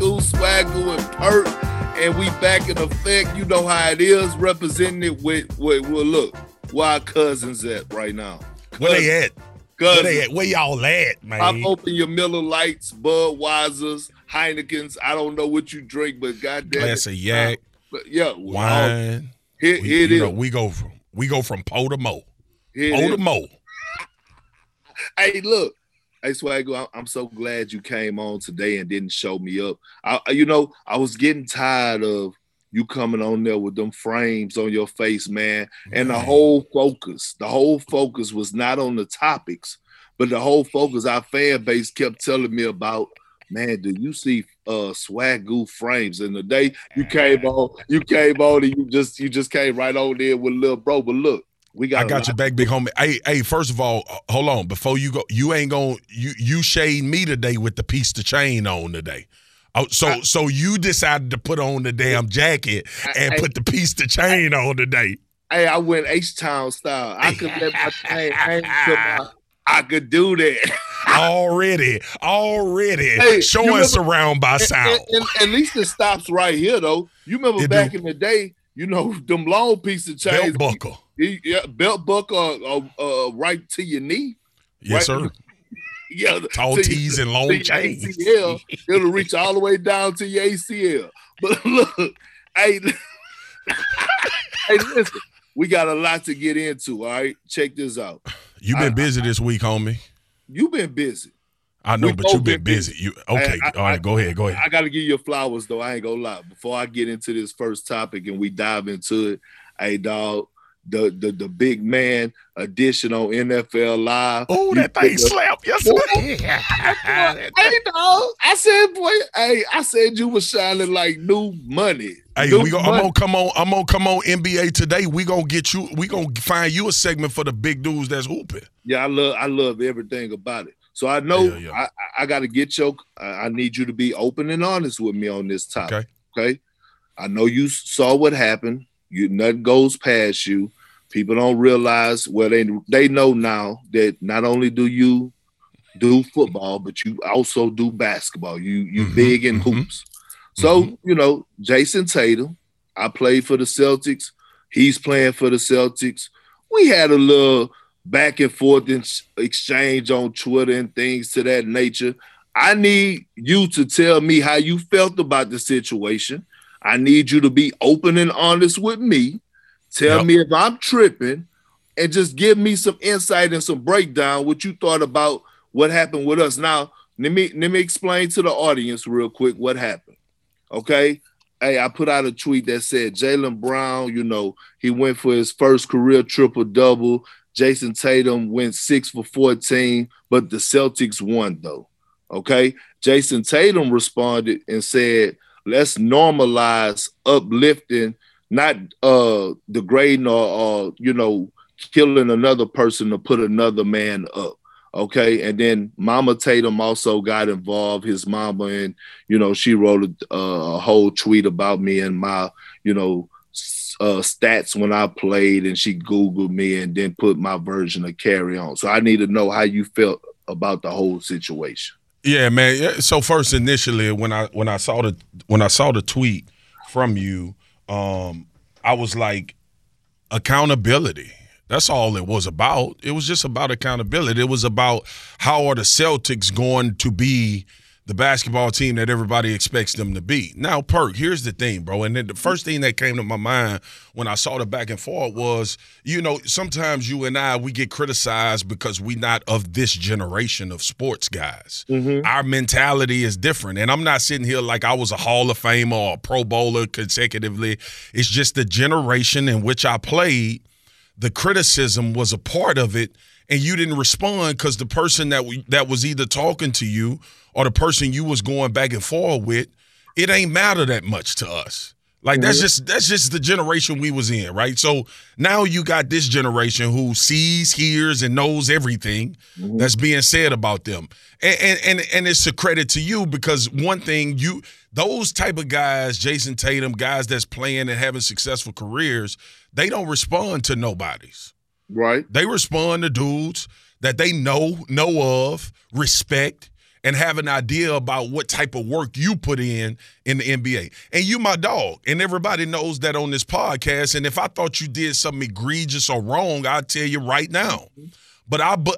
Swagoo, and Perk, and we back in effect. You know how it is, representing it with look, where our cousins at right now. Where they at? Where they at? Where y'all at, man? I'm open your Miller Lights, Budweisers, Heinekens. I don't know what you drink, but goddamn, glass of yak, wine. Here it is. We go from po to mo. Po to mo. Hey, look. Hey, Swagoo, I'm so glad you came on today and didn't show me up. I was getting tired of you coming on there with them frames on your face, man. And the whole focus was not on the topics, but the whole focus, our fan base kept telling me about, man, do you see Swagoo frames? And the day you came on and you just came right on there with little bro. But look, I got your back, big homie. Hey, first of all, hold on. Before you go, you ain't gonna you shade me today with the piece to chain on today. Oh, so you decided to put on the damn jacket and put the piece to chain on today. Hey, I went H-Town style. I could let my chain hang to I could do that. Already. Hey, showing surround by sound. And at least it stops right here, though. You remember back in the day, you know, them long piece of chains. Belt buckle. Belt buckle right to your knee. Yes, right? sir. Yeah, tall tees and long chains. ACL, it'll reach all the way down to your ACL. But look, hey, listen, we got a lot to get into, all right? Check this out. You've been busy this week, homie. You've been busy. I know, but you've been busy. All right, go ahead. I got to give you flowers, though. I ain't going to lie. Before I get into this first topic and we dive into it, hey, dog, the big man edition on NFL Live. Oh, that thing slapped yesterday. Hey, dog. I said you was shining like new money. Hey, I'm gonna come on NBA today. We gonna find you a segment for the big dudes that's hooping. Yeah, I love everything about it. So I know I got to get I need you to be open and honest with me on this topic. Okay? I know you saw what happened. Nothing goes past you. People don't realize, well, they know now that not only do you do football, but you also do basketball. You big in hoops. So, you know, Jason Tatum, I played for the Celtics. He's playing for the Celtics. We had a little back and forth exchange on Twitter and things to that nature. I need you to tell me how you felt about the situation. I need you to be open and honest with me. Tell me if I'm tripping and just give me some insight and some breakdown what you thought about what happened with us. Now, let me explain to the audience real quick what happened. Okay? Hey, I put out a tweet that said Jaylen Brown, you know, he went for his first career triple-double. Jason Tatum went 6 for 14, but the Celtics won, though. Okay? Jason Tatum responded and said, let's normalize uplifting, not degrading or you know, killing another person to put another man up. Okay, and then Mama Tatum also got involved, his mama, and, you know, she wrote a whole tweet about me and my, you know, stats when I played, and she Googled me and then put my version of Carry On. So I need to know how you felt about the whole situation. Yeah, man. So first, initially, when I saw the tweet from you, I was like, accountability. That's all it was about. It was just about accountability. It was about how are the Celtics going to be the basketball team that everybody expects them to be. Now, Perk, here's the thing, bro. And then the first thing that came to my mind when I saw the back and forth was, you know, sometimes you and I, we get criticized because we not of this generation of sports guys. Our mentality is different. And I'm not sitting here like I was a Hall of Famer or a Pro Bowler consecutively. It's just the generation in which I played. The criticism was a part of it, and you didn't respond because the person that was either talking to you or the person you was going back and forth with, it ain't matter that much to us. Like that's just the generation we was in, right? So now you got this generation who sees, hears, and knows everything that's being said about them, and it's a credit to you because one thing those type of guys, Jason Tatum, guys that's playing and having successful careers, they don't respond to nobodies. Right. They respond to dudes that they know of, respect, and have an idea about what type of work you put in the NBA. And you my dog, and everybody knows that on this podcast. And if I thought you did something egregious or wrong, I'll tell you right now. But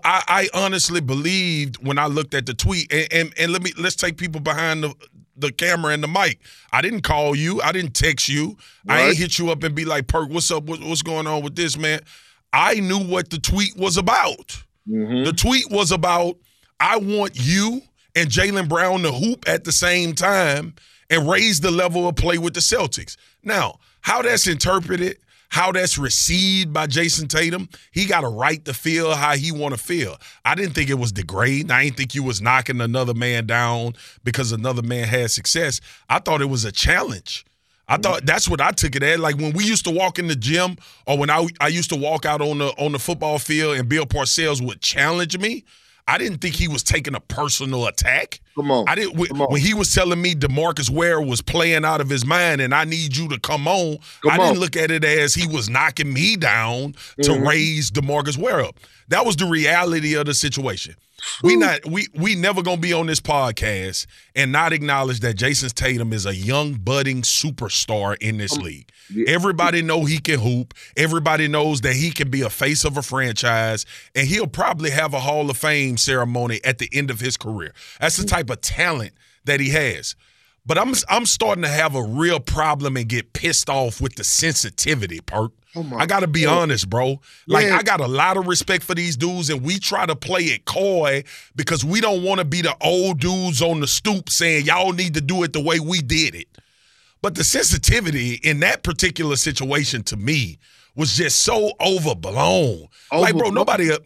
I honestly believed when I looked at the tweet, and let's take people behind the camera and the mic. I didn't call you. I didn't text you. Right. I ain't hit you up and be like, Perk, what's up? What's going on with this, man? I knew what the tweet was about. The tweet was about, I want you and Jaylen Brown to hoop at the same time and raise the level of play with the Celtics. Now, how that's interpreted, how that's received by Jayson Tatum, he got a right to feel how he want to feel. I didn't think it was degrading. I didn't think you was knocking another man down because another man had success. I thought it was a challenge. I thought that's what I took it as. Like when we used to walk in the gym, or when I used to walk out on the football field and Bill Parcells would challenge me, I didn't think he was taking a personal attack. Come on. When he was telling me DeMarcus Ware was playing out of his mind and I need you to come on, I didn't look at it as he was knocking me down to raise DeMarcus Ware up. That was the reality of the situation. We never gonna be on this podcast and not acknowledge that Jayson Tatum is a young budding superstar in this league. Yeah. Everybody know he can hoop. Everybody knows that he can be a face of a franchise, and he'll probably have a Hall of Fame ceremony at the end of his career. That's the type of talent that he has. But I'm starting to have a real problem and get pissed off with the sensitivity, Perk. I got to be honest, bro. Like, I got a lot of respect for these dudes, and we try to play it coy because we don't want to be the old dudes on the stoop saying, y'all need to do it the way we did it. But the sensitivity in that particular situation, to me, was just so overblown. Like, bro,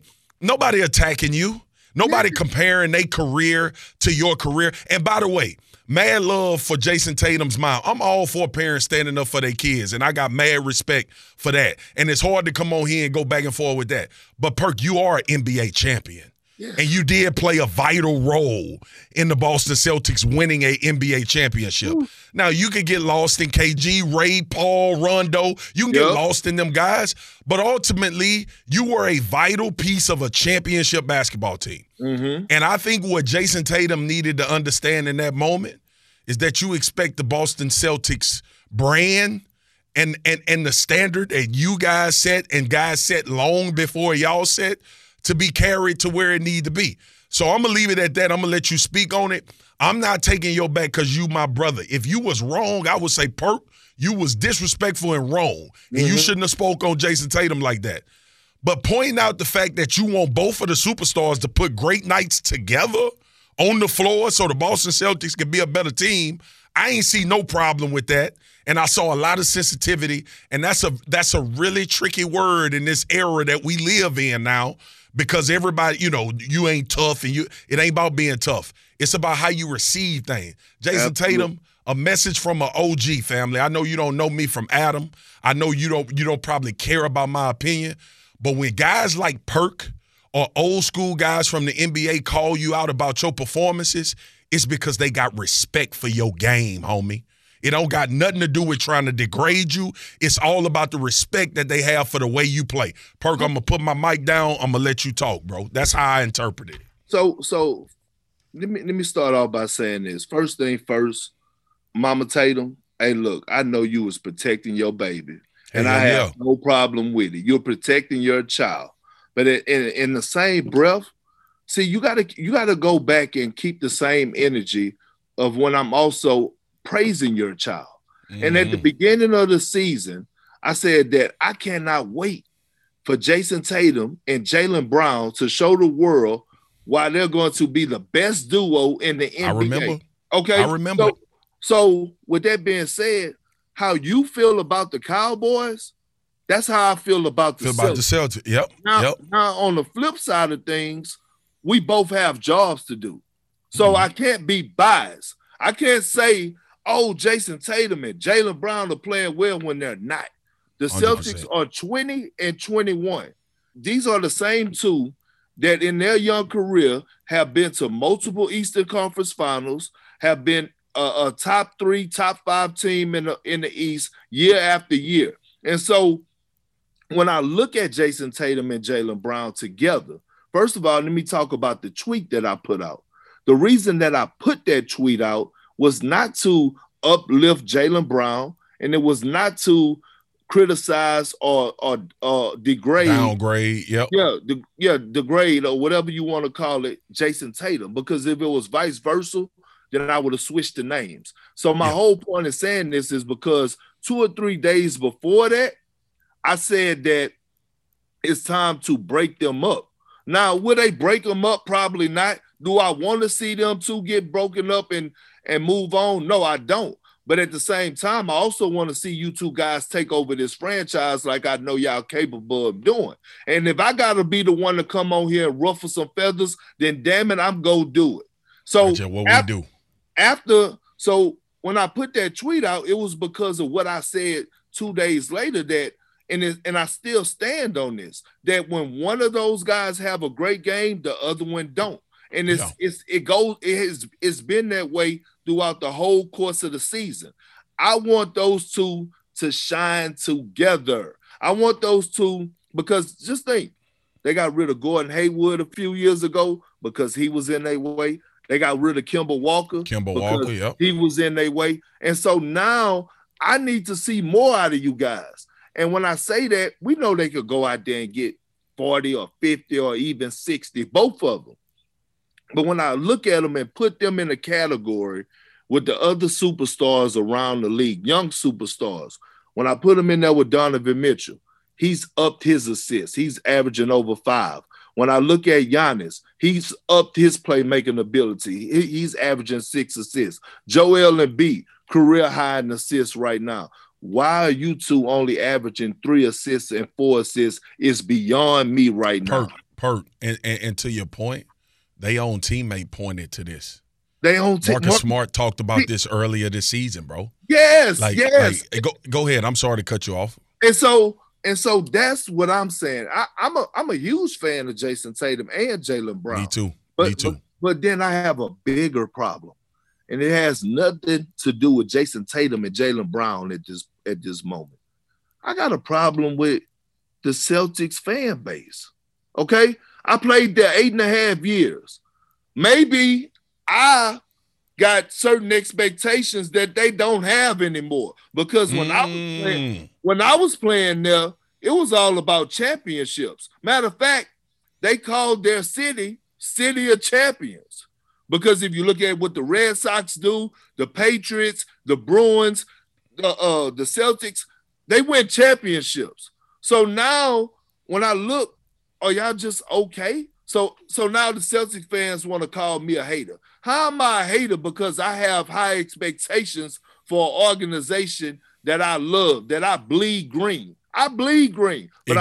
nobody attacking you. Nobody comparing their career to your career. And by the way, mad love for Jayson Tatum's mom. I'm all for parents standing up for their kids, and I got mad respect for that. And it's hard to come on here and go back and forth with that. But, Perk, you are an NBA champion. Yeah. And you did play a vital role in the Boston Celtics winning an NBA championship. Ooh. Now, you could get lost in KG, Ray, Paul, Rondo. You can get lost in them guys. But ultimately, you were a vital piece of a championship basketball team. And I think what Jayson Tatum needed to understand in that moment is that you expect the Boston Celtics brand and the standard that you guys set and guys set long before y'all set to be carried to where it need to be. So I'm going to leave it at that. I'm going to let you speak on it. I'm not taking your back because you my brother. If you was wrong, I would say, Perk, you was disrespectful and wrong. And you shouldn't have spoke on Jayson Tatum like that. But pointing out the fact that you want both of the superstars to put great nights together on the floor so the Boston Celtics can be a better team, I ain't see no problem with that. And I saw a lot of sensitivity. And that's a really tricky word in this era that we live in now. Because everybody, you ain't tough, and it ain't about being tough. It's about how you receive things. Jayson Tatum, a message from an OG family. I know you don't know me from Adam. I know you don't probably care about my opinion. But when guys like Perk or old school guys from the NBA call you out about your performances, it's because they got respect for your game, homie. It don't got nothing to do with trying to degrade you. It's all about the respect that they have for the way you play. Perk, I'm going to put my mic down. I'm going to let you talk, bro. That's how I interpret it. So let me start off by saying this. First thing first, Mama Tatum, hey, look, I know you was protecting your baby, and I have no problem with it. You're protecting your child. But in the same breath, see, you gotta go back and keep the same energy of when I'm also praising your child. And at the beginning of the season, I said that I cannot wait for Jayson Tatum and Jaylen Brown to show the world why they're going to be the best duo in the NBA. I remember. Okay. I remember. So with that being said, how you feel about the Cowboys, that's how I feel about the Celtics. Yep. Now, on the flip side of things, we both have jobs to do. So I can't be biased. I can't say, oh, Jayson Tatum and Jaylen Brown are playing well when they're not. The 100%. Celtics are 20 and 21. These are the same two that in their young career have been to multiple Eastern Conference Finals, have been a top 3, top 5 team in the East year after year. And so when I look at Jayson Tatum and Jaylen Brown together, first of all, let me talk about the tweet that I put out. The reason that I put that tweet out was not to uplift Jaylen Brown, and it was not to criticize or degrade, downgrade, degrade or whatever you want to call it, Jayson Tatum. Because if it was vice versa, then I would have switched the names. So my whole point in saying this is because 2 or 3 days before that, I said that it's time to break them up. Now, will they break them up? Probably not. Do I want to see them two get broken up and move on? No, I don't. But at the same time, I also want to see you two guys take over this franchise like I know y'all capable of doing. And if I got to be the one to come on here and ruffle some feathers, then damn it, I'm going to do it. So so when I put that tweet out, it was because of what I said 2 days later and I still stand on this, that when one of those guys have a great game, the other one don't. And it's been that way throughout the whole course of the season. I want those two to shine together. I want those two, because just think, they got rid of Gordon Hayward a few years ago because he was in their way. They got rid of Kemba Walker. He was in their way. And so now I need to see more out of you guys. And when I say that, we know they could go out there and get 40 or 50 or even 60, both of them. But when I look at them and put them in a category with the other superstars around the league, young superstars, when I put them in there with Donovan Mitchell, he's upped his assists. He's averaging over 5. When I look at Giannis, he's upped his playmaking ability. He's averaging 6 assists. Joel Embiid, career high in assists right now. Why are you two only averaging 3 assists and 4 assists is beyond me right now. And to your point, they own teammate pointed to this. Marcus Smart talked about this earlier this season, bro. Yes. Go ahead. I'm sorry to cut you off. And so that's what I'm saying. I'm a huge fan of Jayson Tatum and Jaylen Brown. Me too. But then I have a bigger problem, and it has nothing to do with Jayson Tatum and Jaylen Brown at this moment. I got a problem with the Celtics fan base. Okay, I played there 8.5 years. Maybe I got certain expectations that they don't have anymore. Because when I was playing there, it was all about championships. Matter of fact, they called their city of Champions. Because if you look at what the Red Sox do, the Patriots, the Bruins, the Celtics, they win championships. So now when I look, are y'all just okay? So now the Celtics fans want to call me a hater. How am I a hater? Because I have high expectations for an organization that I love, that I bleed green. I bleed green. But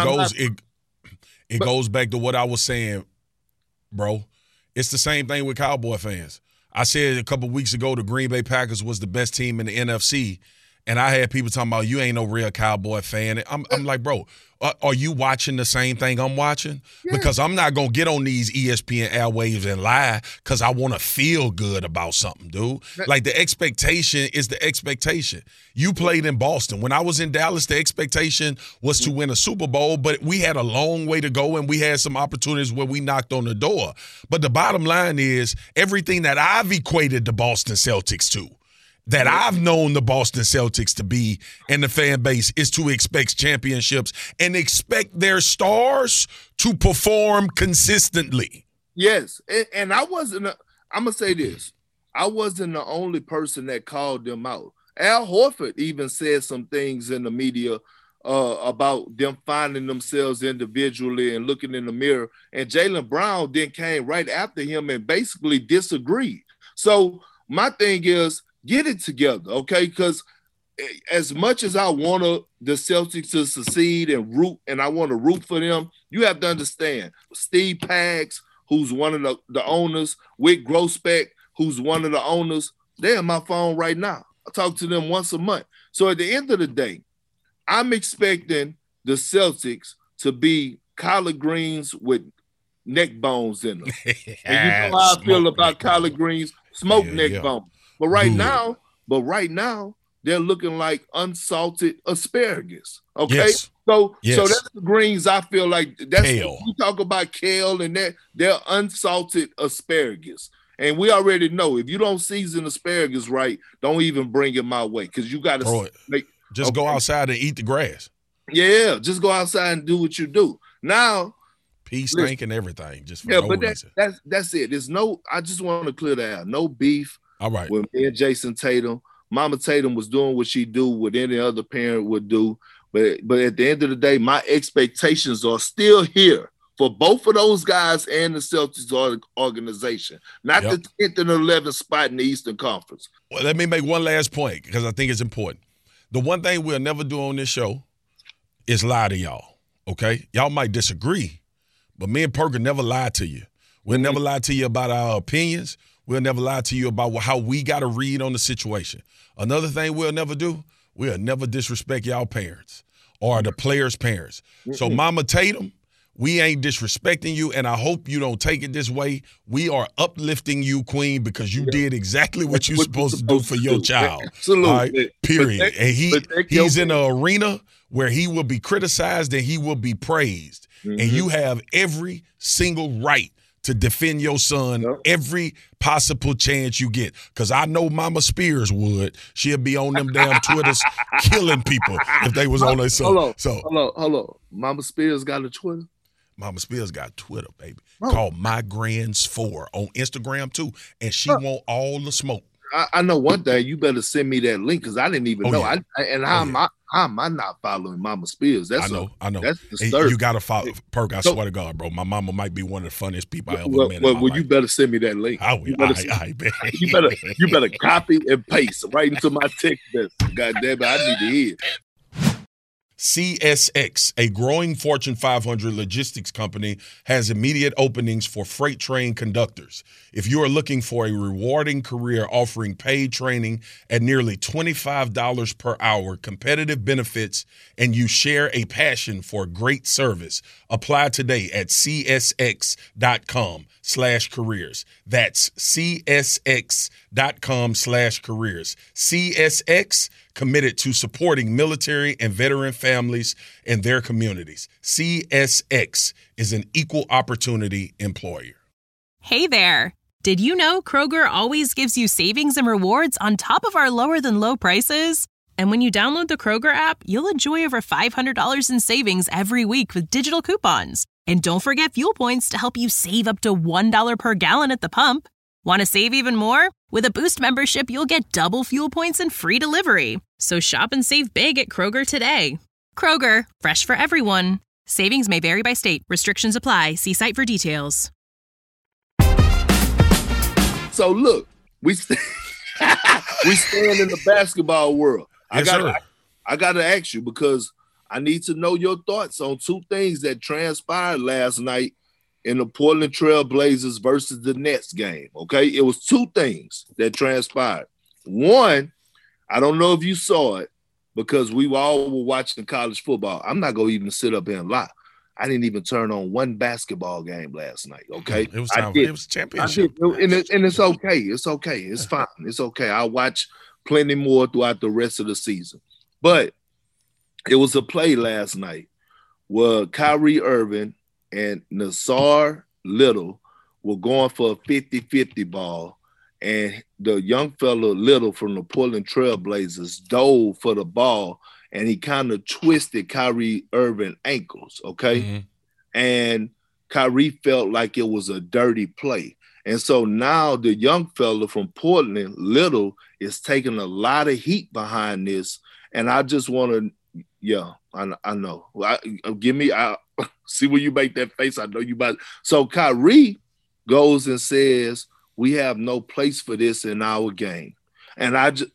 it goes back to what I was saying, bro. It's the same thing with Cowboy fans. I said a couple weeks ago the Green Bay Packers was the best team in the NFC, and I had people talking about you ain't no real Cowboy fan. I'm like, bro, are you watching the same thing I'm watching? Yeah. Because I'm not going to get on these ESPN airwaves and lie because I want to feel good about something, dude. Like the expectation is the expectation. You played in Boston. When I was in Dallas, the expectation was to win a Super Bowl, but we had a long way to go, and we had some opportunities where we knocked on the door. But the bottom line is everything that I've equated the Boston Celtics to, that I've known the Boston Celtics to be and the fan base is to expect championships and expect their stars to perform consistently. Yes, and I'm going to say this. I wasn't the only person that called them out. Al Horford even said some things in the media about them finding themselves individually and looking in the mirror. And Jaylen Brown then came right after him and basically disagreed. So my thing is, get it together, okay? Because as much as I want the Celtics to succeed and I want to root for them, you have to understand Steve Paggs, who's one of the owners, Wick Grousbeck, who's one of the owners, they're on my phone right now. I talk to them once a month. So at the end of the day, I'm expecting the Celtics to be collard greens with neck bones in them. And you know how I feel about collard greens, smoked neck bones. But right now, they're looking like unsalted asparagus. Okay, yes. So that's the greens. I feel like that's kale. You talk about kale and they're unsalted asparagus. And we already know if you don't season asparagus right, don't even bring it my way because you got to make. Just go outside and eat the grass. Yeah, just go outside and do what you do. Now, peace, stink, and everything. Just for no reason. That's it. There's no. I just want to clear that out. No beef. All right. With me and Jason Tatum, Mama Tatum was doing what she do, what any other parent would do. But at the end of the day, my expectations are still here for both of those guys and the Celtics organization, not the 10th and 11th spot in the Eastern Conference. Well, let me make one last point because I think it's important. The one thing we'll never do on this show is lie to y'all, okay? Y'all might disagree, but me and Perker never lied to you. We'll never lie to you about our opinions. We'll never lie to you about how we got to read on the situation. Another thing we'll never do, we'll never disrespect y'all parents or the players' parents. So, Mama Tatum, we ain't disrespecting you, and I hope you don't take it this way. We are uplifting you, Queen, because you did exactly what you're supposed to do for your child. Absolutely. All right? Period. And he's in an arena where he will be criticized and he will be praised. And you have every single right to defend your son every possible chance you get. Because I know Mama Spears would. She'll be on them damn Twitters killing people if they was on their son. Hold on. Mama Spears got a Twitter? Mama Spears got Twitter, baby. Called My Grands 4 on Instagram, too. And she want all the smoke. I know one thing. You better send me that link because I didn't even know. Yeah. How am I not following Mama Spears? I know. That's disturbing. You got to follow Perk. I swear to God, bro. My mama might be one of the funniest people I ever met. Well, you better send me that link. I will. You better copy and paste right into my text message. God damn it, I need to hear. CSX, a growing Fortune 500 logistics company, has immediate openings for freight train conductors. If you are looking for a rewarding career offering paid training at nearly $25 per hour, competitive benefits, and you share a passion for great service, apply today at csx.com/careers. That's csx.com/careers. CSX, committed to supporting military and veteran families and their communities. CSX is an equal opportunity employer. Hey there. Did you know Kroger always gives you savings and rewards on top of our lower than low prices? And when you download the Kroger app, you'll enjoy over $500 in savings every week with digital coupons. And don't forget fuel points to help you save up to $1 per gallon at the pump. Want to save even more? With a Boost membership, you'll get double fuel points and free delivery. So shop and save big at Kroger today. Kroger, fresh for everyone. Savings may vary by state. Restrictions apply. See site for details. So look, we stand in the basketball world. I got to ask you because I need to know your thoughts on two things that transpired last night in the Portland Trail Blazers versus the Nets game, okay? It was two things that transpired. One, I don't know if you saw it because we all were watching college football. I'm not going to even sit up here and lie. I didn't even turn on one basketball game last night, okay? It was time. It was championship. And it's okay. It's okay. It's fine. It's okay. I'll watch plenty more throughout the rest of the season. But it was a play last night where Kyrie Irving and Nassar Little were going for a 50-50 ball, and the young fella Little from the Portland Trail Blazers dove for the ball, and he kind of twisted Kyrie Irving ankles, okay? Mm-hmm. And Kyrie felt like it was a dirty play. And so now the young fella from Portland, Little, is taking a lot of heat behind this, and I just want to, I know. I see when you make that face, I know you about. So Kyrie goes and says, we have no place for this in our game. And I just,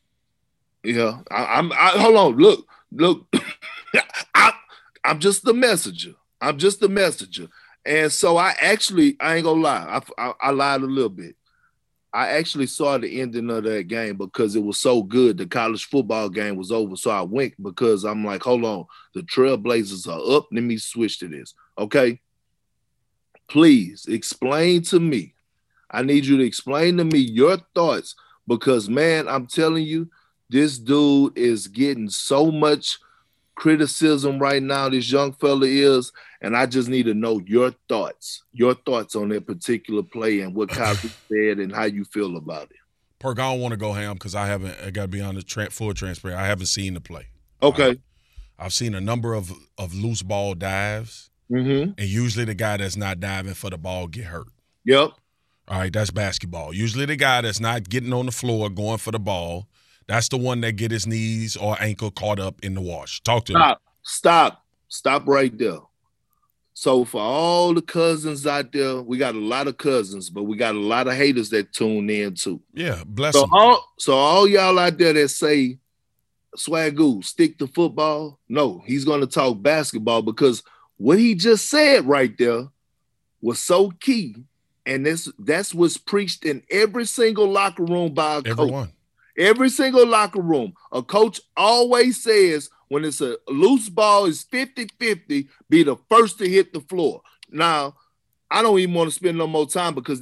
hold on, look, I'm just the messenger. And so I ain't gonna lie. I lied a little bit. I actually saw the ending of that game because it was so good. The college football game was over. So I went because I'm like, hold on. The Trailblazers are up. Let me switch to this. Okay? Please explain to me. I need you to explain to me your thoughts because, man, I'm telling you, this dude is getting so much criticism right now this young fella is, and I just need to know your thoughts on that particular play and what Kyrie said and how you feel about it. Perk, I don't want to go ham because I got to be on the full transparent. I haven't seen the play. Okay. I've seen a number of loose ball dives, and usually the guy that's not diving for the ball get hurt. Yep. All right, that's basketball. Usually the guy that's not getting on the floor going for the ball, that's the one that get his knees or ankle caught up in the wash. Talk to me. Stop right there. So for all the cousins out there, we got a lot of cousins, but we got a lot of haters that tune in too. Yeah, bless them. So all y'all out there that say, Swagoo, stick to football. No, he's going to talk basketball because what he just said right there was so key. And that's what's preached in every single locker room by a coach. Every single locker room. A coach always says when it's a loose ball, it's 50-50, be the first to hit the floor. Now, I don't even want to spend no more time because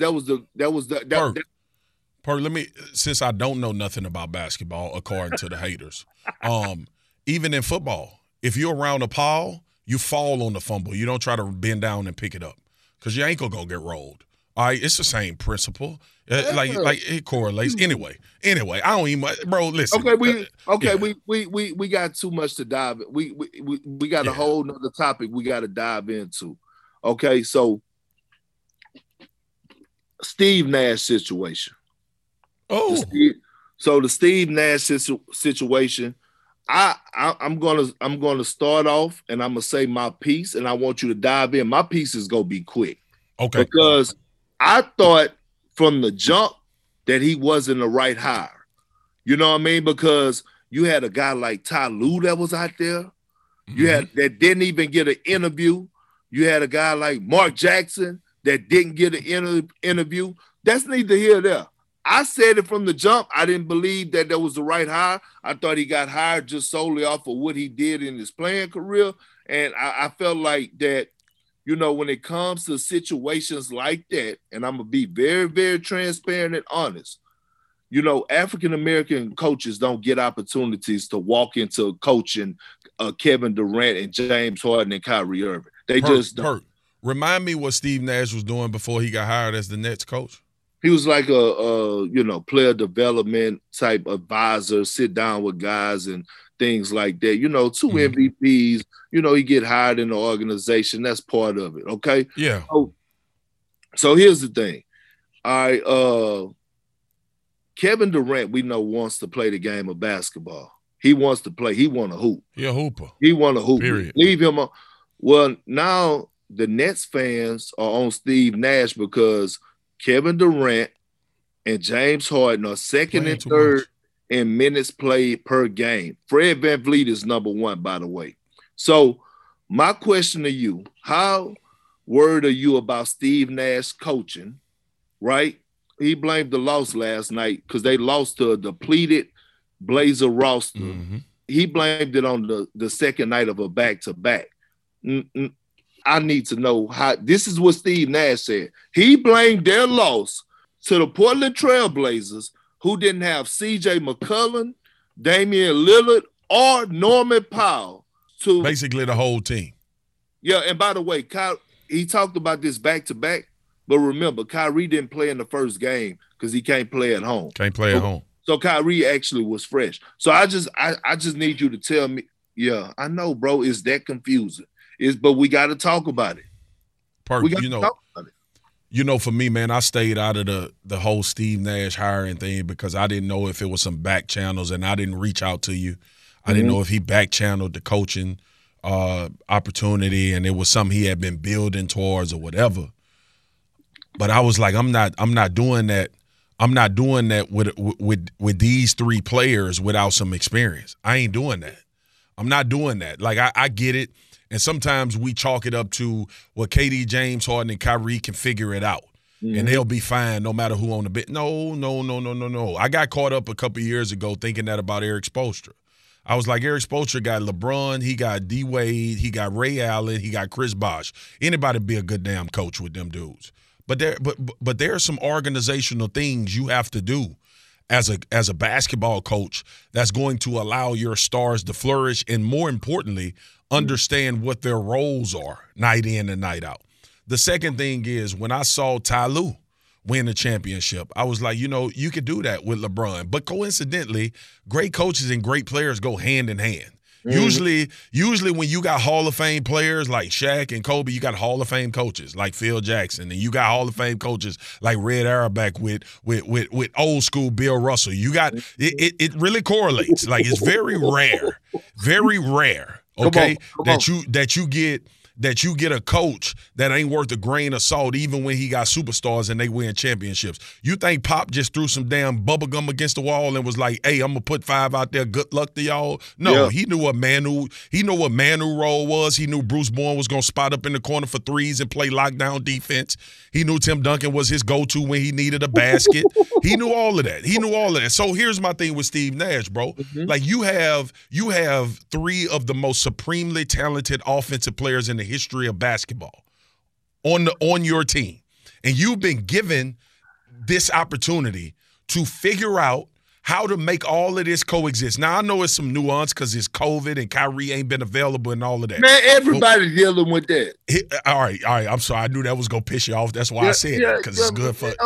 Perk, let me, since I don't know nothing about basketball, according to the haters, even in football, if you're around a pile, you fall on the fumble. You don't try to bend down and pick it up because your ankle going to get rolled. All right, it's the same principle. Like it correlates. Anyway, I don't even, bro. Listen. We got too much to dive. We got a whole nother topic we got to dive into. Okay, so Steve Nash situation. The Steve Nash situation. I'm gonna start off and I'm gonna say my piece, and I want you to dive in. My piece is gonna be quick. Okay, because I thought from the jump that he wasn't the right hire. You know what I mean? Because you had a guy like Ty Lue that was out there. You had that didn't even get an interview. You had a guy like Mark Jackson that didn't get an interview. That's neither here nor there. I said it from the jump. I didn't believe that was the right hire. I thought he got hired just solely off of what he did in his playing career. And I felt like that, you know, when it comes to situations like that, and I'm going to be very, very transparent and honest, you know, African-American coaches don't get opportunities to walk into coaching Kevin Durant and James Harden and Kyrie Irving. They just don't. Remind me what Steve Nash was doing before he got hired as the Nets coach. He was like a player development type advisor, sit down with guys and things like that. You know, 2 MVPs, you know, he get hired in the organization. That's part of it, okay? Yeah. So here's the thing. All right, Kevin Durant, we know, wants to play the game of basketball. He wants to play. He want to hoop. He a hooper. He want to hoop. Period. Leave him on. Well, now the Nets fans are on Steve Nash because Kevin Durant and James Harden are second and third in minutes played per game. Fred VanVleet is number 1, by the way. So my question to you, how worried are you about Steve Nash coaching, right? He blamed the loss last night because they lost to a depleted Blazer roster. He blamed it on the second night of a back-to-back. I need to know how. This is what Steve Nash said. He blamed their loss to the Portland Trail Blazers, who didn't have C.J. McCollum, Damian Lillard, or Norman Powell. To basically the whole team. Yeah, and by the way, he talked about this back-to-back, but remember, Kyrie didn't play in the first game because he can't play at home. So Kyrie actually was fresh. So I just need you to tell me, yeah, I know, bro, it's that confusing. But we got to talk about it. Perk, you know, for me, man, I stayed out of the whole Steve Nash hiring thing because I didn't know if it was some back channels, and I didn't reach out to you. I didn't know if he back channeled the coaching opportunity, and it was something he had been building towards or whatever. But I was like, I'm not doing that. I'm not doing that with these 3 players without some experience. I ain't doing that. I'm not doing that. Like I get it. And sometimes we chalk it up to, well, KD, James Harden, and Kyrie can figure it out. And they'll be fine no matter who on the bench. No. I got caught up a couple of years ago thinking that about Eric Spoelstra. I was like, Eric Spoelstra got LeBron, he got D. Wade, he got Ray Allen, he got Chris Bosh. Anybody be a good damn coach with them dudes. But there are some organizational things you have to do as a basketball coach that's going to allow your stars to flourish and, more importantly, understand what their roles are night in and night out. The second thing is, when I saw Ty Lue win the championship, I was like, you could do that with LeBron. But coincidentally, great coaches and great players go hand in hand. Mm-hmm. Usually when you got Hall of Fame players like Shaq and Kobe, you got Hall of Fame coaches like Phil Jackson, and you got Hall of Fame coaches like Red Auerbach with old school Bill Russell. You got it really correlates. Like, it's very rare. Okay, that you get a coach that ain't worth a grain of salt, even when he got superstars and they win championships. You think Pop just threw some damn bubble gum against the wall and was like, "Hey, I'm gonna put 5 out there. Good luck to y'all." No, He knew what Manu role was. He knew Bruce Bowen was gonna spot up in the corner for threes and play lockdown defense. He knew Tim Duncan was his go-to when he needed a basket. He knew all of that. So here's my thing with Steve Nash, bro. Mm-hmm. Like, you have 3 of the most supremely talented offensive players in the history of basketball on your team, and you've been given this opportunity to figure out how to make all of this coexist. Now, I know it's some nuance because it's COVID and Kyrie ain't been available and all of that. Man, everybody's dealing with that. All right. I'm sorry. I knew that was gonna piss you off. That's why I said it, because it's good for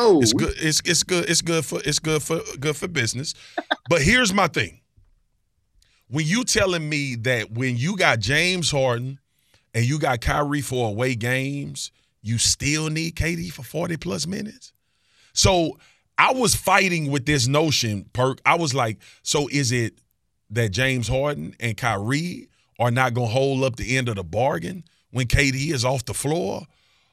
it's good for business. But here's my thing: when you telling me that when you got James Harden and you got Kyrie for away games, you still need KD for 40-plus minutes? So I was fighting with this notion, Perk. I was like, so is it that James Harden and Kyrie are not going to hold up the end of the bargain when KD is off the floor?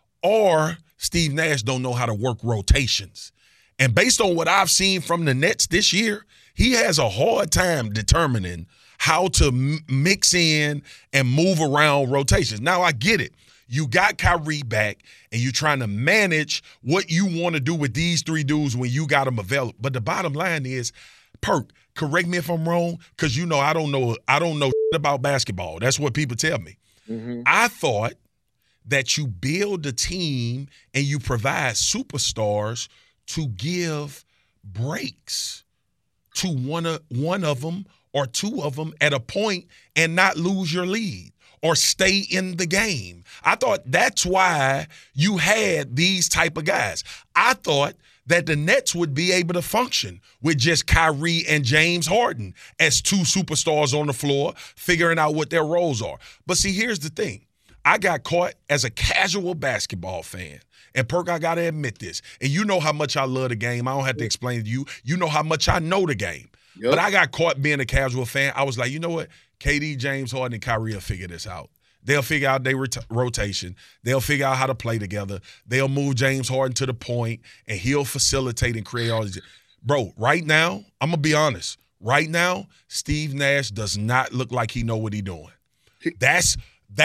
Or Steve Nash don't know how to work rotations? And based on what I've seen from the Nets this year, he has a hard time determining how to mix in and move around rotations. Now, I get it. You got Kyrie back, and you're trying to manage what you want to do with these 3 dudes when you got them available. But the bottom line is, Perk, correct me if I'm wrong, because I don't know about basketball. That's what people tell me. Mm-hmm. I thought that you build a team and you provide superstars to give breaks to one of them or 2 of them at a point and not lose your lead or stay in the game. I thought that's why you had these type of guys. I thought that the Nets would be able to function with just Kyrie and James Harden as 2 superstars on the floor, figuring out what their roles are. But see, here's the thing. I got caught as a casual basketball fan. And, Perk, I got to admit this. And you know how much I love the game. I don't have to explain it to you. You know how much I know the game. Yep. But I got caught being a casual fan. I was like, you know what? KD, James Harden, and Kyrie will figure this out. They'll figure out their rotation. They'll figure out how to play together. They'll move James Harden to the point, and he'll facilitate and create all these. Bro, right now, I'm going to be honest. Right now, Steve Nash does not look like he know what he's doing. That's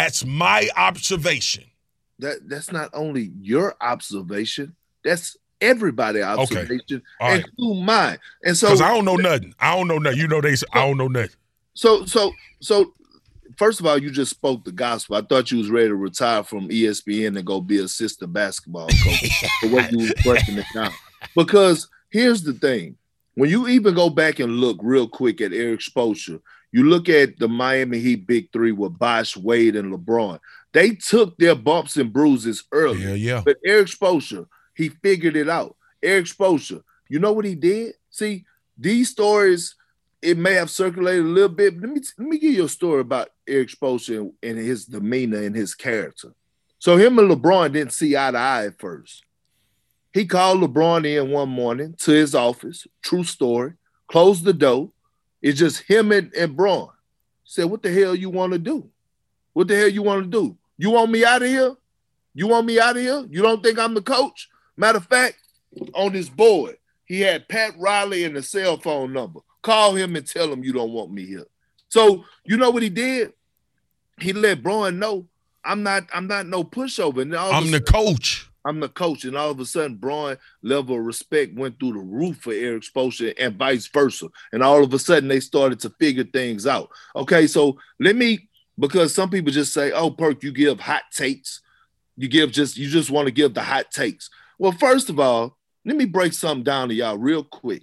my observation. That's not only your observation. That's everybody's observation, okay. Including mine. And so, because I don't know nothing. You know, I don't know nothing. So, first of all, you just spoke the gospel. I thought you was ready to retire from ESPN and go be assistant basketball coach. The way you were breaking it down. Because here's the thing: when you even go back and look real quick at Erik Spoelstra, you look at the Miami Heat Big 3 with Bosh, Wade, and LeBron. They took their bumps and bruises early. Yeah. But Erik Spoelstra, he figured it out. Erik Spoelstra, you know what he did? See, these stories, it may have circulated a little bit. Let me give you a story about Erik Spoelstra and his demeanor and his character. So him and LeBron didn't see eye to eye at first. He called LeBron in one morning to his office, true story, closed the door. It's just him and Bron. Said, what the hell you want to do? What the hell you want to do? You want me out of here? You want me out of here? You don't think I'm the coach? Matter of fact, on this board, he had Pat Riley and the cell phone number. Call him and tell him you don't want me here. So you know what he did? He let Bron know, I'm not no pushover. And I'm the coach. I'm the coach. And all of a sudden, Bron level of respect went through the roof for Erik Spoelstra and vice versa. And all of a sudden, they started to figure things out. Okay, so because some people just say, oh, Perk, you give hot takes. You just want to give the hot takes. Well, first of all, let me break something down to y'all real quick.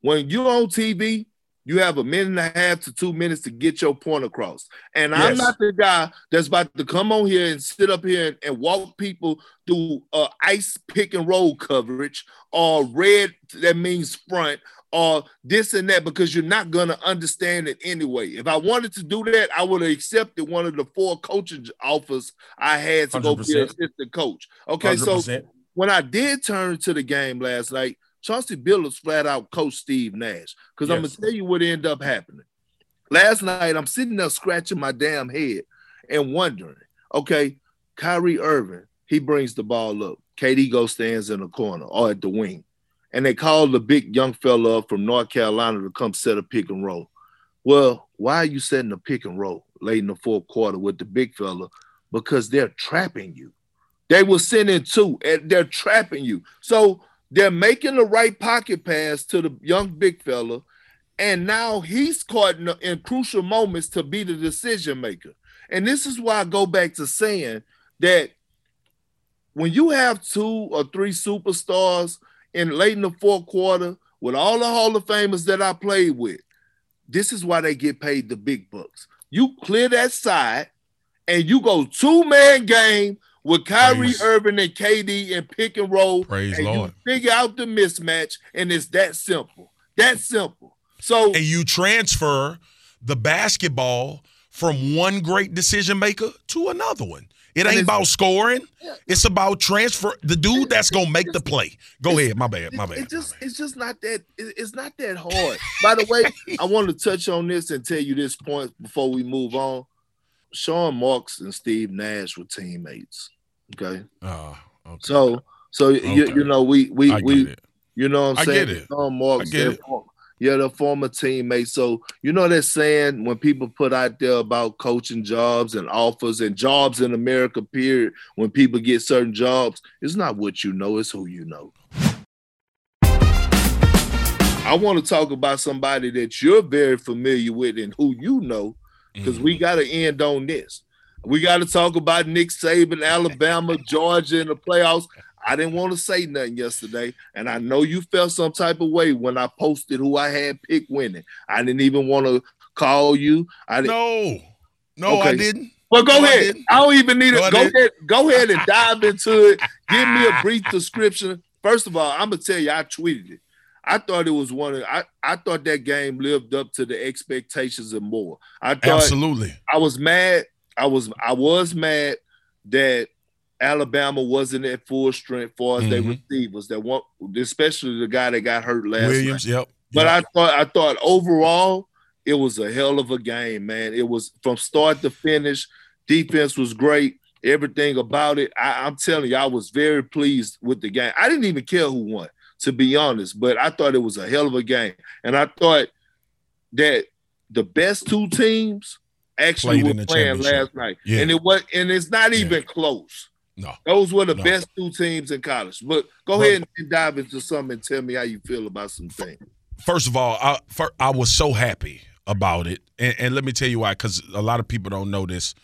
when you're on TV, you have 1.5 to 2 minutes to get your point across. And yes. I'm not the guy that's about to come on here and sit up here and walk people through ice pick and roll coverage or red, that means front, or this and that, because you're not going to understand it anyway. If I wanted to do that, I would have accepted one of the 4 coaching offers I had to 100%. Go be an assistant coach. Okay, 100%. So when I did turn to the game last night, Chauncey Billups flat out coached Steve Nash, because yes. I'm going to tell you what ended up happening. Last night, I'm sitting there scratching my damn head and wondering, okay, Kyrie Irving, he brings the ball up. KD stands in the corner or at the wing. And they called the big young fella up from North Carolina to come set a pick and roll. Well, why are you setting a pick and roll late in the fourth quarter with the big fella? Because they're trapping you. They were sending 2, and they're trapping you. So they're making the right pocket pass to the young big fella, and now he's caught in crucial moments to be the decision maker. And this is why I go back to saying that when you have 2 or 3 superstars late in the fourth quarter with all the Hall of Famers that I played with, this is why they get paid the big bucks. You clear that side, and you go 2-man game with Kyrie Irving and KD and pick and roll. Praise and Lord. You figure out the mismatch, and it's that simple. That simple. So, and you transfer the basketball from one great decision maker to another one. It ain't about scoring. Yeah. It's about transfer. The dude that's gonna make the play. Go ahead. My bad. It's just not that. It's not that hard. By the way, I want to touch on this and tell you this point before we move on. Sean Marks and Steve Nash were teammates. Okay. Okay. So okay. You know we you know what I'm saying? I get it. Sean Marks, they're former teammates. So you know that saying when people put out there about coaching jobs and offers and jobs in America, period, when people get certain jobs, it's not what you know, it's who you know. I want to talk about somebody that you're very familiar with and who you know, because we got to end on this. We got to talk about Nick Saban, Alabama, Georgia in the playoffs. I didn't want to say nothing yesterday, and I know you felt some type of way when I posted who I had picked winning. I didn't even want to call you. No, okay. I didn't. Well, go ahead. I don't even need it. Go ahead and dive into it. Give me a brief description. First of all, I'm going to tell you, I tweeted it. I thought it was I thought that game lived up to the expectations and more. Absolutely. I was mad. I was mad that Alabama wasn't at full strength for us. They receivers that want, especially the guy that got hurt last Williams, night. Yep. But I thought overall it was a hell of a game, man. It was from start to finish. Defense was great. Everything about it. I'm telling you, I was very pleased with the game. I didn't even care who won, to be honest, but I thought it was a hell of a game. And I thought that the best 2 teams actually were playing last night. Yeah. And it's not even close. No. Those were the best 2 teams in college. But go ahead and dive into something and tell me how you feel about some things. First of all, I was so happy about it. And let me tell you why, because a lot of people don't know this.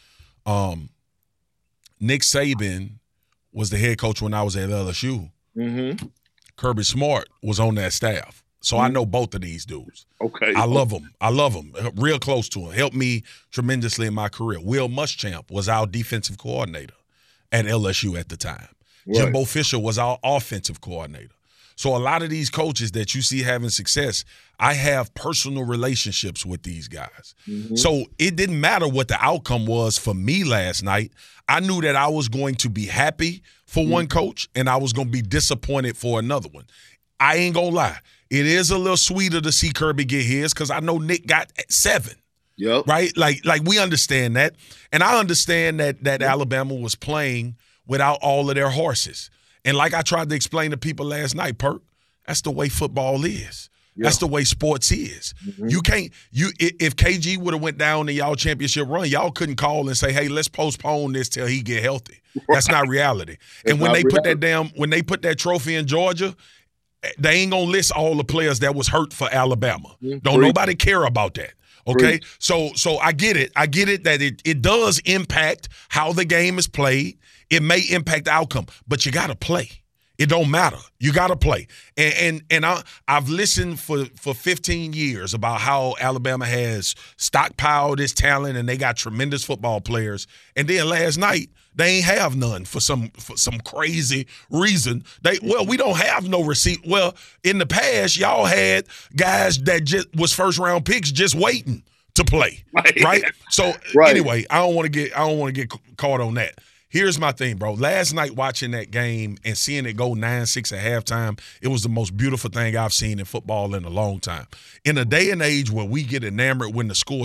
Nick Saban was the head coach when I was at LSU. Mm-hmm. Kirby Smart was on that staff. So I know both of these dudes. Okay. I love them. Real close to them. Helped me tremendously in my career. Will Muschamp was our defensive coordinator at LSU at the time. Right. Jimbo Fisher was our offensive coordinator. So a lot of these coaches that you see having success, I have personal relationships with these guys. Mm-hmm. So it didn't matter what the outcome was for me last night. I knew that I was going to be happy for one coach and I was going to be disappointed for another one. I ain't going to lie. It is a little sweeter to see Kirby get his because I know Nick got 7. Yep. Right? Like we understand that. And I understand that Alabama was playing without all of their horses. And like I tried to explain to people last night, Perk, that's the way football is. Yep. That's the way sports is. Mm-hmm. You can't if KG would have went down in y'all championship run, y'all couldn't call and say, hey, let's postpone this till he get healthy. That's not reality. And when they put that trophy in Georgia, they ain't gonna list all the players that was hurt for Alabama. Don't nobody care about that. Okay, so I get it. I get it that it does impact how the game is played. It may impact the outcome, but you got to play. It don't matter. You got to play. And I've listened for 15 years about how Alabama has stockpiled its talent and they got tremendous football players. And then last night, they ain't have none for some crazy reason. We don't have no receipt. Well, in the past, y'all had guys that just was first-round picks just waiting to play, right? So anyway, I don't want to get caught on that. Here's my thing, bro. Last night watching that game and seeing it go 9-6 at halftime, it was the most beautiful thing I've seen in football in a long time. In a day and age where we get enamored when the score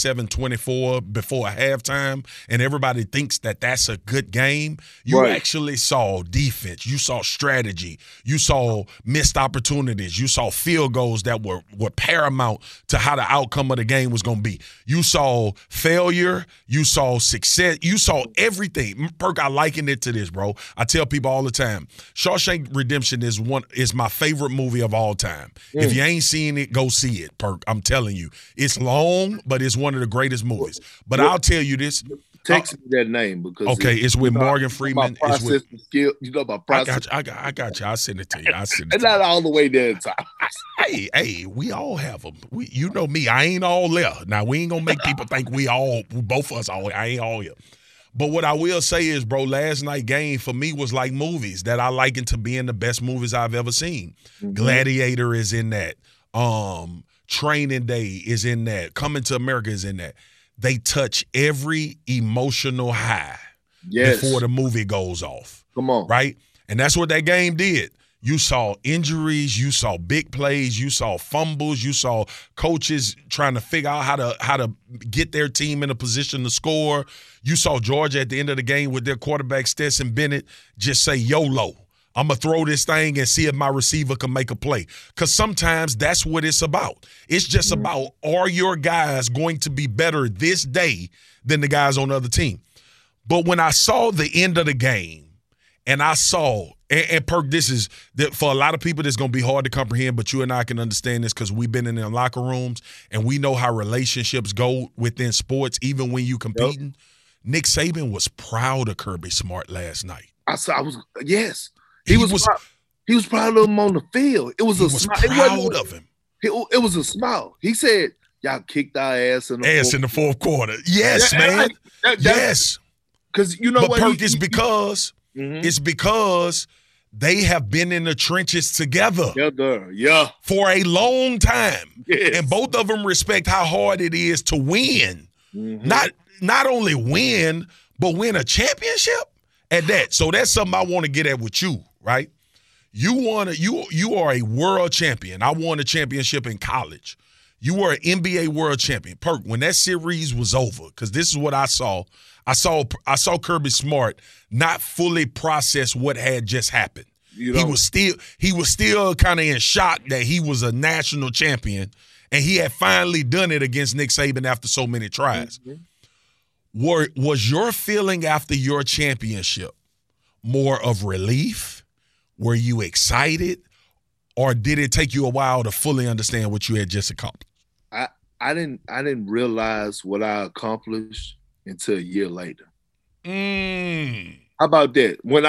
27-24 before a halftime and everybody thinks that that's a good game, you actually saw defense. You saw strategy. You saw missed opportunities. You saw field goals that were paramount to how the outcome of the game was going to be. You saw failure. You saw success. You saw everything. Perk, I liken it to this, bro. I tell people all the time, Shawshank Redemption is my favorite movie of all time. If you ain't seen it, go see it, Perk. I'm telling you. It's long, but it's one of the greatest movies. But I'll tell you this. Text me that name because it's with Morgan Freeman. You know about process. I got you. I'll send it to you. It's not all the way there. Hey, we all have them. You know me. I ain't all there. Now, we ain't going to make people think both of us all. I ain't all here. But what I will say is, bro, last night game for me was like movies that I liken to being the best movies I've ever seen. Mm-hmm. Gladiator is in that. Training Day is in that. Coming to America is in that. They touch every emotional high before the movie goes off. Come on. Right? And that's what that game did. You saw injuries, you saw big plays, you saw fumbles, you saw coaches trying to figure out how to get their team in a position to score. You saw Georgia at the end of the game with their quarterback Stetson Bennett just say, YOLO, I'm going to throw this thing and see if my receiver can make a play. Because sometimes that's what it's about. It's just about, are your guys going to be better this day than the guys on the other team? But when I saw the end of the game and I saw – and Perk, this is for a lot of people, this is going to be hard to comprehend, but you and I can understand this because we've been in the locker rooms and we know how relationships go within sports, even when you competing. Yep. Nick Saban was proud of Kirby Smart last night. Yes. He was proud of him on the field. It was a smile. Proud of him. It was a smile. He said, y'all kicked our ass in the fourth quarter. Yes, man. Yes. Because you know but what? Perk, it's because they have been in the trenches together. Yeah. For a long time. Yes. And both of them respect how hard it is to win. Mm-hmm. Not only win, but win a championship at that. So that's something I want to get at with you, right? You are a world champion. I won a championship in college. You were an NBA world champion. Perk, when that series was over, because this is what I saw. I saw Kirby Smart not fully process what had just happened. He was still kind of in shock that he was a national champion and he had finally done it against Nick Saban after so many tries. Mm-hmm. Was your feeling after your championship more of relief? Were you excited? Or did it take you a while to fully understand what you had just accomplished? I didn't realize what I accomplished until a year later. How about that? When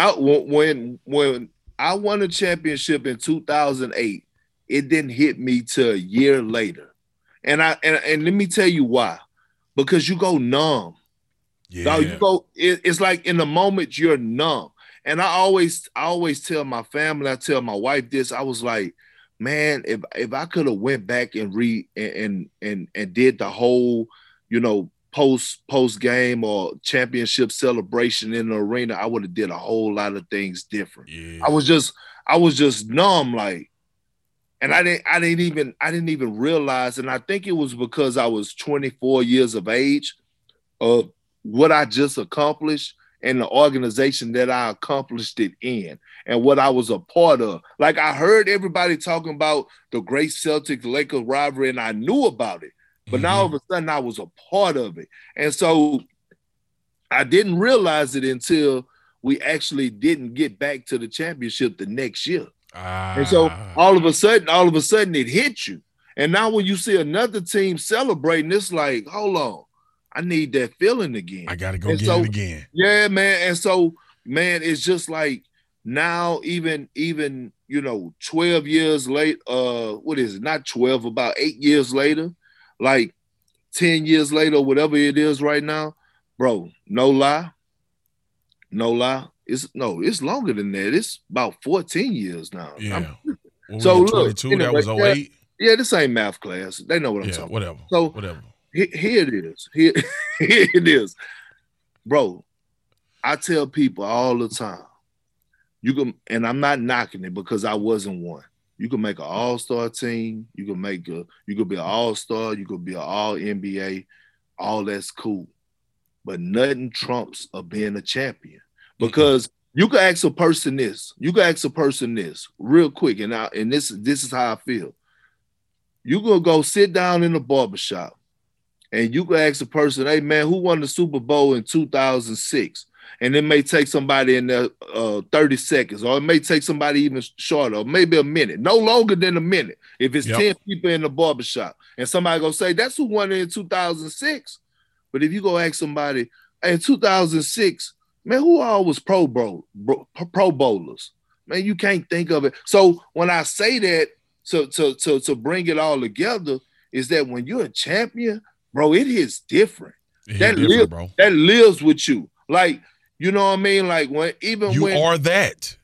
I won a championship in 2008, it didn't hit me till a year later. And let me tell you why. Because you go numb. Yeah. It's like in the moment you're numb. And I always tell my family, I tell my wife this, I was like, man, if I could have went back and did the whole, post game or championship celebration in the arena, I would have did a whole lot of things different. Yeah. I was just numb, like, and I didn't even realize, and I think it was because I was 24 years of age of what I just accomplished and the organization that I accomplished it in and what I was a part of. Like, I heard everybody talking about the great Celtics-Lakers rivalry and I knew about it. But now all of a sudden I was a part of it. And so I didn't realize it until we actually didn't get back to the championship the next year. And so all of a sudden it hit you. And now when you see another team celebrating, it's like, hold on, I need that feeling again. I got to go get it again. Yeah, man. And so, man, it's just like now even 12 years late, what is it? Not 12, about 8 years later, like 10 years later, whatever it is right now, bro, no lie. It's longer than that. It's about 14 years now. Yeah. So look, anyway, that was 08. Yeah, this ain't math class. They know what I'm talking about. So whatever. Here it is. Here it is. Bro, I tell people all the time, you can, and I'm not knocking it because I wasn't one. You can make an all-star team. You could be an all-star. You could be an all-NBA. All that's cool. But nothing trumps of being a champion. Because you can ask a person this. Real quick, and this is how I feel. You gonna go sit down in the barbershop and you can ask a person, hey man, who won the Super Bowl in 2006? And it may take somebody in there 30 seconds, or it may take somebody even shorter, or maybe a minute, no longer than a minute. If it's 10 people in the barbershop and somebody gonna say, that's who won it in 2006. But if you go ask somebody, hey, in 2006, man, who all was Pro Bowlers? Man, you can't think of it. So when I say that, to bring it all together, is that when you're a champion, bro, it hits different. That lives with you. Like, you know what I mean? Like you are that.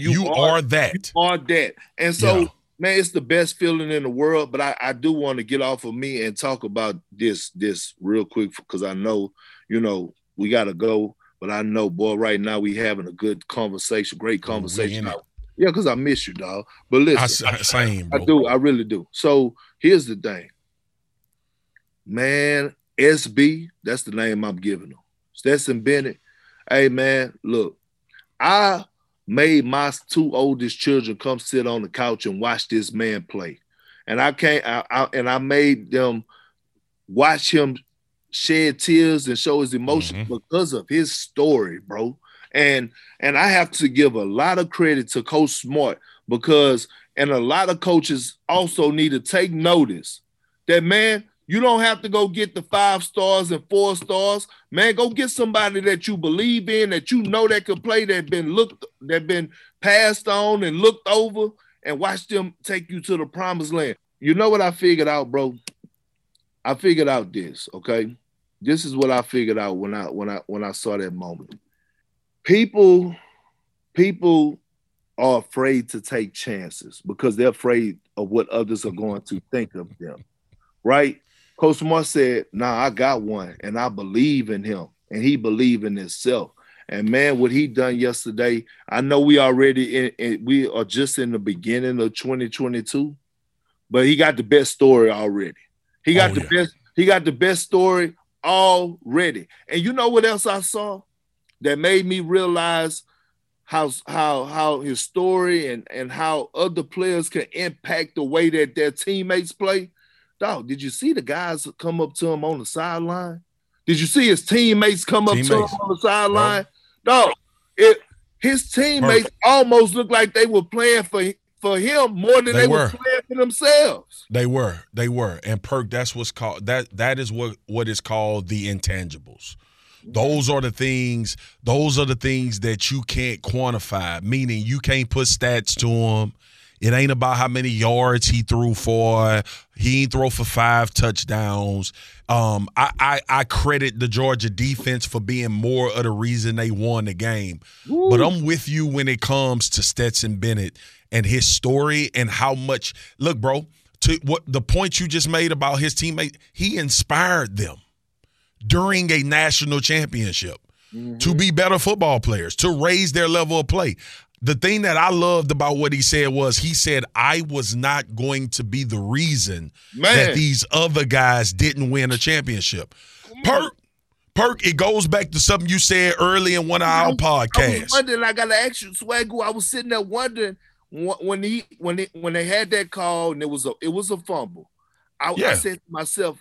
And so, man, it's the best feeling in the world. But I do want to get off of me and talk about this real quick, because I know, we got to go. But I know, boy, right now we having a good conversation, great conversation. Yeah, because I miss you, dog. But listen, same, bro. I do. I really do. So here's the thing. Man, SB, that's the name I'm giving him. Stetson Bennett. Hey, man, look, I made my 2 oldest children come sit on the couch and watch this man play. And I made them watch him shed tears and show his emotion because of his story, bro. And I have to give a lot of credit to Coach Smart, because, and a lot of coaches also need to take notice that, man, you don't have to go get the 5 stars and 4 stars. Man, go get somebody that you believe in, that you know that could play, that been passed on and looked over, and watch them take you to the promised land. You know what I figured out, bro? I figured out this, okay? This is what I figured out when I saw that moment. People are afraid to take chances because they're afraid of what others are going to think of them, right? Coach Smart said, nah, I got one, and I believe in him, and he believed in himself. And, man, what he done yesterday, I know we are just in the beginning of 2022, but he got the best story already. He got the best story already. And you know what else I saw that made me realize how his story and how other players can impact the way that their teammates play? Dog, did you see the guys come up to him on the sideline? Did you see his teammates come up to him on the sideline? Dog, his teammates almost looked like they were playing for him more than they were playing for themselves. They were. And Perk, that's what's called that is what is called the intangibles. Those are the things that you can't quantify, meaning you can't put stats to them. It ain't about how many yards he threw for. He ain't throw for 5 touchdowns. I credit the Georgia defense for being more of the reason they won the game. Woo. But I'm with you when it comes to Stetson Bennett and his story and how much – look, bro, to what the point you just made about his teammate, he inspired them during a national championship to be better football players, to raise their level of play. The thing that I loved about what he said, I was not going to be the reason that these other guys didn't win a championship. Perk, it goes back to something you said early in one of our podcasts. I was wondering, I got to ask you, Swagoo, I was sitting there wondering when they had that call and it was a fumble. I said to myself,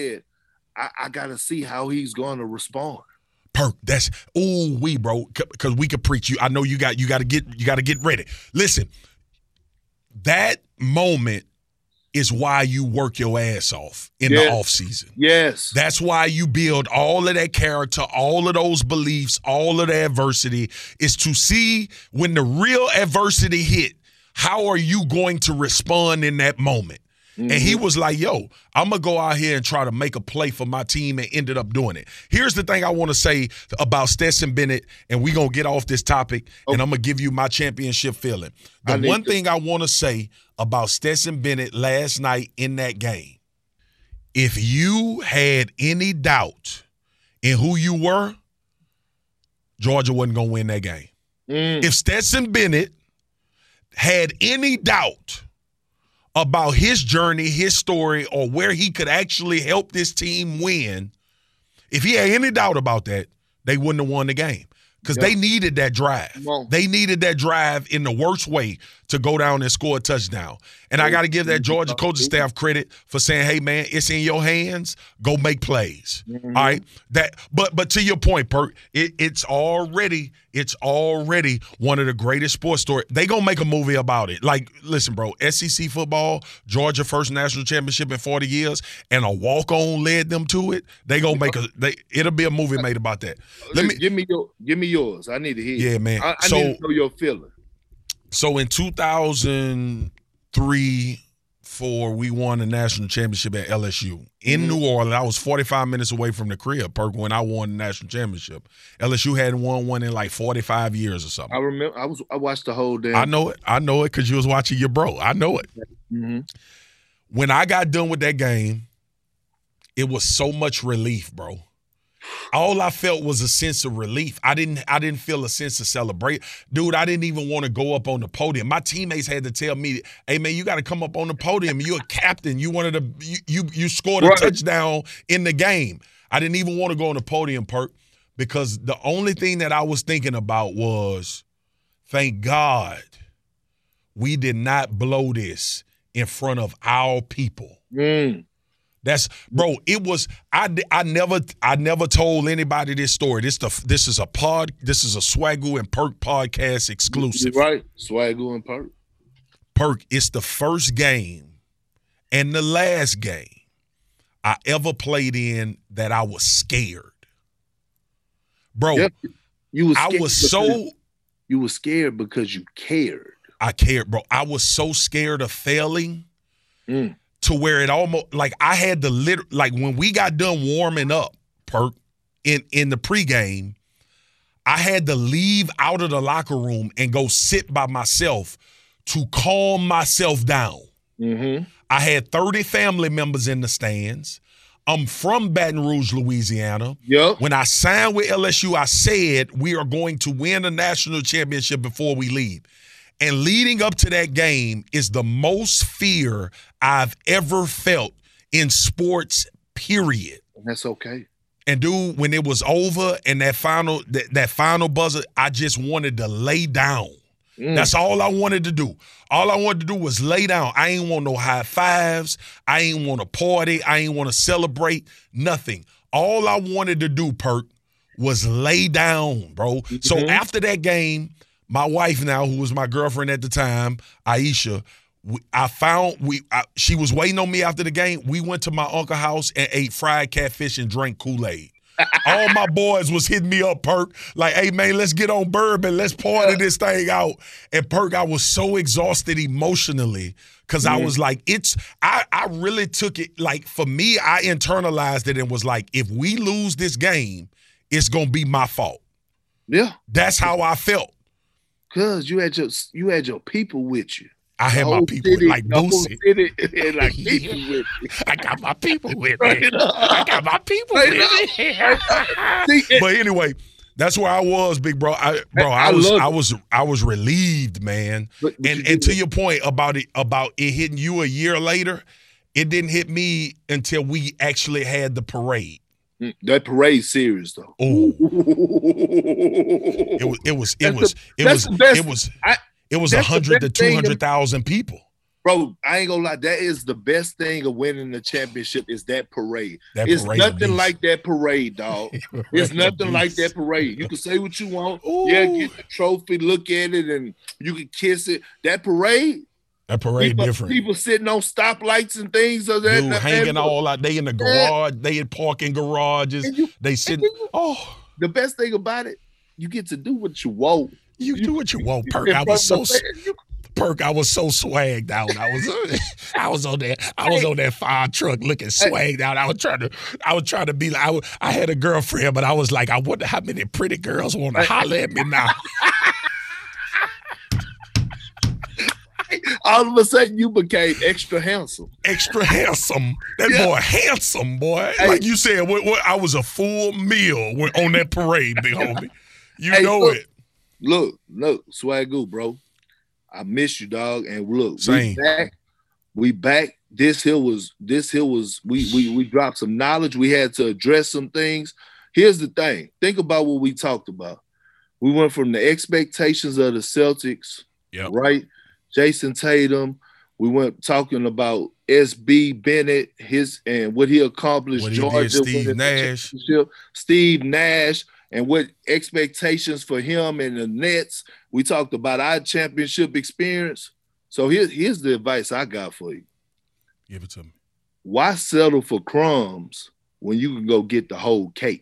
I got to see how he's going to respond. Perk, that's bro, because we could preach you. I know you got to get ready. Listen, that moment is why you work your ass off in the offseason. Yes. That's why you build all of that character, all of those beliefs, all of the adversity, is to see when the real adversity hit, how are you going to respond in that moment? Mm-hmm. And he was like, yo, I'm going to go out here and try to make a play for my team, and ended up doing it. Here's the thing I want to say about Stetson Bennett, and we're going to get off this topic, and I'm going to give you my championship feeling. The one thing I want to say about Stetson Bennett last night in that game, if you had any doubt in who you were, Georgia wasn't going to win that game. If Stetson Bennett had any doubt about his journey, his story, or where he could actually help this team win, if he had any doubt about that, they wouldn't have won the game. Because they needed that drive. They needed that drive in the worst way to go down and score a touchdown. And I got to give that Georgia coaching staff credit for saying, hey, man, it's in your hands. Go make plays. All right? But to your point, Perk, it's already one of the greatest sports stories. They going to make a movie about it. Like, listen, bro, SEC football, Georgia first national championship in 40 years, and a walk-on led them to it. They going to make it'll be a movie made about that. Give me yours. I need to hear. Yeah, man. I need to know your feeling. So in 2003, 2004, we won the national championship at LSU. In New Orleans, I was 45 minutes away from the crib, Perk, when I won the national championship. LSU hadn't won one in like 45 years or something. I remember. I watched the whole damn. I know it because you was watching your bro. I know it. Mm-hmm. When I got done with that game, it was so much relief, bro. All I felt was a sense of relief. I didn't feel a sense of celebration. Dude, I didn't even want to go up on the podium. My teammates had to tell me, hey, man, you got to come up on the podium. You're a captain. You scored a touchdown in the game. I didn't even want to go on the podium, Perk, because the only thing that I was thinking about was, thank God we did not blow this in front of our people. That's, bro, it was, I never told anybody this story. This is a Swagoo and Perk podcast exclusive. You're right, Swagoo and Perk. Perk, it's the first game and the last game I ever played in that I was scared. Bro, yep. You were scared because you cared. I cared, bro. I was so scared of failing. To where it almost, like, I had to like when we got done warming up, Perk, in the pregame, I had to leave out of the locker room and go sit by myself to calm myself down. Mm-hmm. I had 30 family members in the stands. I'm from Baton Rouge, Louisiana. Yep. When I signed with LSU, I said we are going to win a national championship before we leave. And leading up to that game is the most fear I've ever felt in sports, period. That's okay. And, dude, when it was over and that final buzzer, I just wanted to lay down. That's all I wanted to do. All I wanted to do was lay down. I ain't want no high fives. I ain't want to party. I ain't want to celebrate. Nothing. All I wanted to do, Perk, was lay down, bro. Mm-hmm. So after that game, my wife now, who was my girlfriend at the time, Aisha, she was waiting on me after the game. We went to my uncle's house and ate fried catfish and drank Kool-Aid. All my boys was hitting me up, Perk, like, hey, man, let's get on bourbon. Let's party this thing out. And, Perk, I was so exhausted emotionally because I was like, I really took it, like, for me, I internalized it and was like, if we lose this game, it's going to be my fault. Yeah. That's how I felt. Cause you had your people with you. I had my people like Boosie. Like people with me. I got my people with me. But anyway, that's where I was, big bro. I was relieved, man. And to your point about it hitting you a year later, it didn't hit me until we actually had the parade. That parade serious though. Oh, it was 100 to 200,000 people. Bro, I ain't gonna lie. That is the best thing of winning the championship is that parade. It's nothing like that parade, dog. It's nothing like that parade. You can say what you want. Ooh. Yeah, get the trophy, look at it, and you can kiss it. That parade, That parade different. People sitting on stoplights and things. Dude, hanging all out. They in the garage. They in parking garages. They sitting. The best thing about it, you get to do what you want. You do what you want, Perk. I was so swagged out. I was on that fire truck looking swagged out. I was trying to be like, I had a girlfriend, but I was like, I wonder how many pretty girls want to holler at me now. All of a sudden, you became extra handsome. Extra handsome. That boy handsome, boy. Hey. Like you said, I was a full meal on that parade, big homie. You know it. Look, Swagoo, bro. I miss you, dog. And look, same. We back. This here was we dropped some knowledge. We had to address some things. Here's the thing. Think about what we talked about. We went from the expectations of the Celtics, right? Jason Tatum. We went talking about SB Bennett, and what he accomplished. What he Georgia, Steve Nash, and what expectations for him and the Nets. We talked about our championship experience. So here's the advice I got for you. Give it to me. Why settle for crumbs when you can go get the whole cake?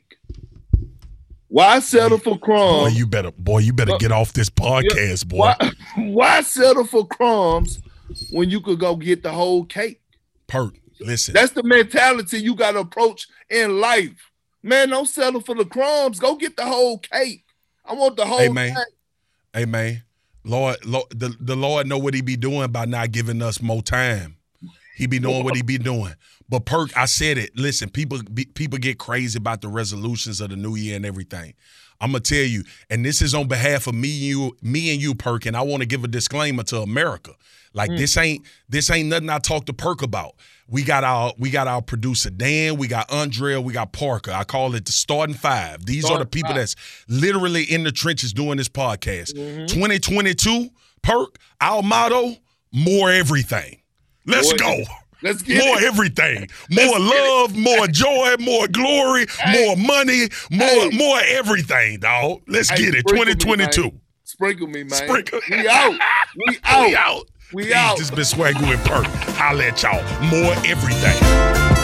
Why settle for crumbs? Boy, you better get off this podcast, boy. Why settle for crumbs when you could go get the whole cake? Perk, listen. That's the mentality you got to approach in life. Man, don't settle for the crumbs. Go get the whole cake. I want the whole cake. Hey, man. Lord, the Lord know what he be doing by not giving us more time. He be knowing what he be doing. But Perk, I said it. Listen, people get crazy about the resolutions of the new year and everything. I'm gonna tell you, and this is on behalf of me and you, Perk, and I want to give a disclaimer to America. Like this ain't nothing I talk to Perk about. We got our producer Dan, we got Andrea, we got Parker. I call it the starting five. These are the people that's literally in the trenches doing this podcast. 2022, Perk, our motto, more everything. Let's go. Let's get more everything. More love, more joy, more glory, more money, more everything, dog. Let's get it. 2022. Sprinkle me, man. Sprinkle. We out. We out. This been Swagoo and Perk. Holla at y'all. More everything.